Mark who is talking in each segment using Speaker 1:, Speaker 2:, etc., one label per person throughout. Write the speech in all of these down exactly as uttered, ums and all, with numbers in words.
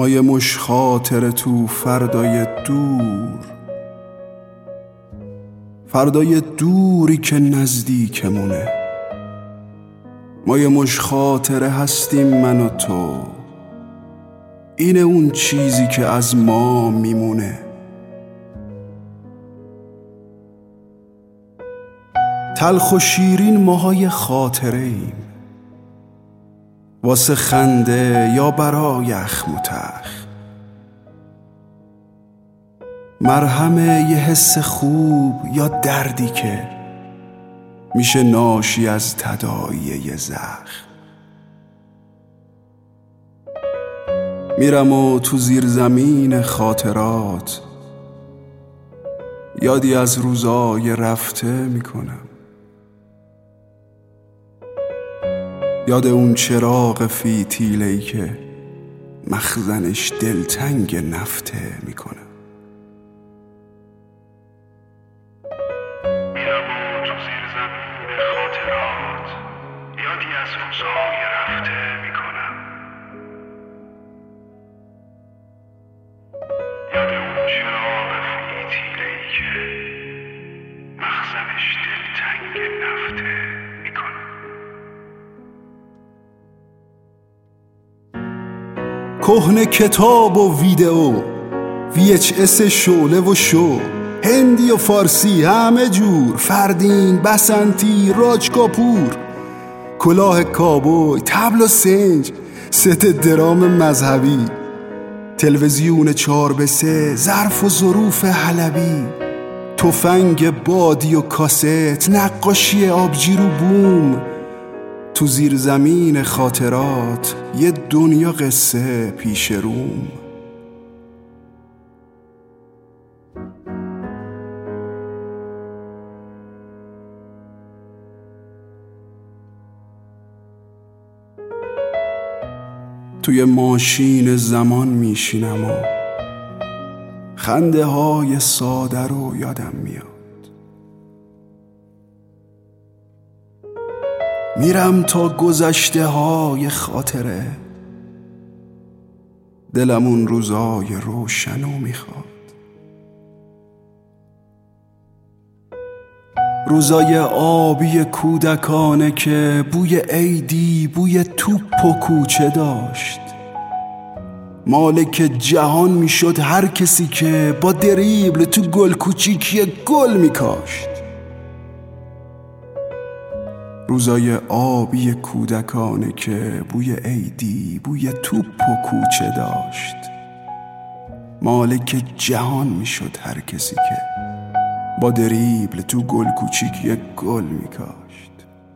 Speaker 1: ما یه مش خاطره تو فردای دور، فردای دوری که نزدیکمونه. ما یه مش خاطره هستیم من و تو، اینه اون چیزی که از ما میمونه. تلخ و شیرین ماهای خاطره ایم، واسه خنده یا برای اخم و تخ، مرهم یه حس خوب یا دردی که میشه ناشی از تداعی یه زخم. میرم و تو زیر زمین خاطرات یادی از روزای رفته میکنم، یاد اون چراغ فیتیله‌ای که مخزنش دلتنگ نفته میکنم.
Speaker 2: میرم و تو زیر زمین خاطرات یادی از روزهای رفته میکنم، یاد اون چراغ فیتیله‌ای که مخزنش دلتنگ نفته میکنم.
Speaker 1: کهنه کتاب و ویدئو، وی اچ اس شعله و شو، هندی و فارسی همه جور، فردین، بسنتی، راج کاپور، کلاه کابوی، تبل و سنج، ست درام مذهبی، تلویزیون چار به سه، ظرف و ظروف حلبی، تفنگ بادی و کاست، نقاشی آبجی رو بوم. تو زیر زمین خاطرات یه دنیا قصه پیش روم. توی ماشین زمان میشینم و خنده های ساده رو یادم میاد. میرم تا گذشته های خاطره، دلم اون روزای روشنو میخواد. روزای آبی کودکانه که بوی عیدی، بوی توپ و کوچه داشت. مالک جهان میشد هر کسی که با دریبل تو گل کوچیکی گل میکاشت. روزای آبی کودکانه که بوی عیدی، بوی توپ و کوچه داشت. مالک جهان میشد هر کسی که با دریبل تو گل کوچیکی گل میکاشت.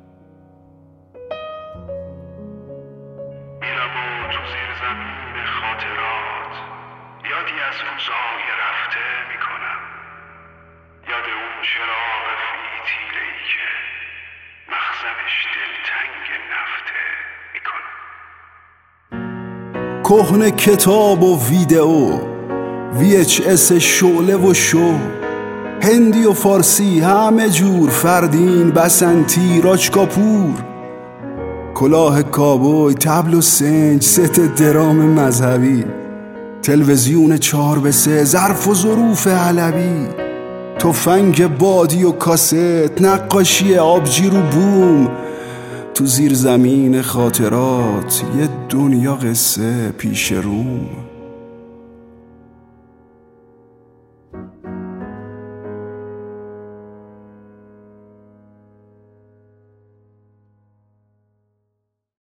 Speaker 2: میرم و تو زیر زمین خاطرات یادی از روزهای رفته میکنم، یاد اون چراغ فیتیله‌ای که مخزنش دلتنگ نفته میکنم.
Speaker 1: کهنه کتاب و ویدئو، وی اچ اس شعله و شو، هندی و فارسی همه جور، فردین، بسنتی، راج کاپور، کلاه کابوی، تبل و سنج، ست درام مذهبی، تلویزیون چار به سه، ظرف و ظروف حلبی، تفنگ بادی و کاست، نقاشی آبجی رو بوم. تو زیر زمین خاطرات یه دنیا قصه پیش روم.